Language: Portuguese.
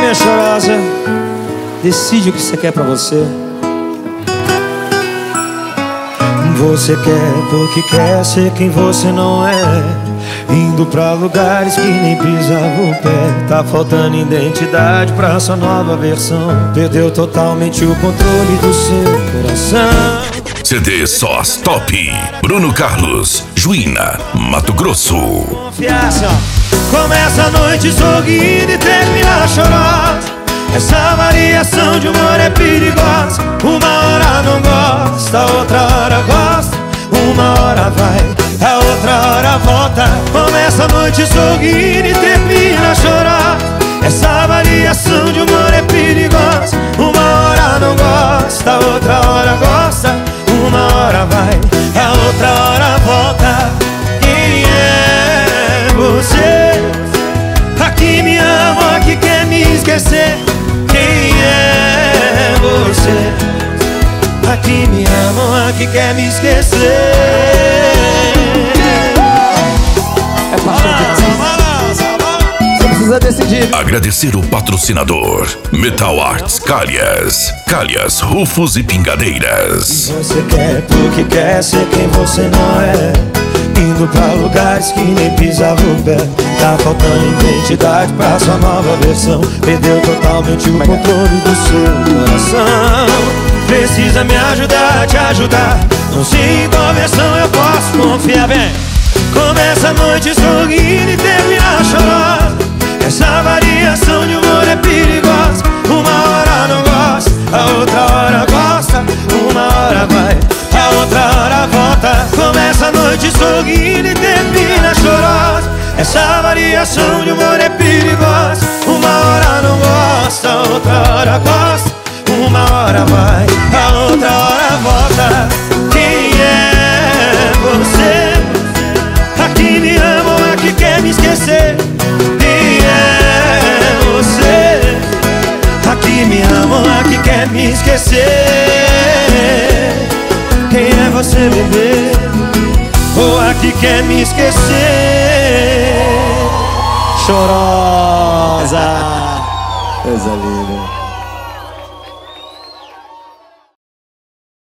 minha chorosa, decide o que você quer pra você. Você quer porque quer ser quem você não é, indo pra lugares que nem pisava o pé. Tá faltando identidade pra sua nova versão, perdeu totalmente o controle do seu coração. CD Sós Top, Bruno Carlos, Juína, Mato Grosso. Confiança, começa a noite sorrindo e termina chorosa. Essa variação de humor é perigosa. Uma hora não gosta, outra hora gosta. Uma hora vai, a outra hora volta. Começa a noite sorrindo e termina chorosa. Essa variação de humor é perigosa. Uma hora não gosta, outra hora gosta. Uma hora vai, a outra hora volta. Quem é você? Aqui me ama, aqui quer me esquecer. Quem é você? Aqui me ama, aqui quer me esquecer. É você precisa decidir. Agradecer o patrocinador Metal Arts Calhas, Calhas, Rufos e Pingadeiras. Você quer porque quer ser quem você não é, indo pra lugares que nem pisava o pé. Tá faltando identidade pra sua nova versão, perdeu totalmente o controle do seu coração. Precisa me ajudar, te ajudar. Não sinto aversão, eu posso confiar bem. Começa a noite sorrindo e termina chorosa. Essa variação de humor é perigosa. Uma hora não gosta, a outra hora gosta. Uma hora vai, a outra hora volta. Começa a noite sorrindo e termina chorosa. Essa variação de humor é perigosa. Uma hora não gosta, a outra hora gosta. Uma hora vai, a outra hora volta. Quem é você? Aqui me ama ou aqui quer me esquecer? Quem é você? Aqui me ama ou aqui quer me esquecer? Quem é você, bebê? Ou aqui quer me esquecer? Chorosa. Coisa linda.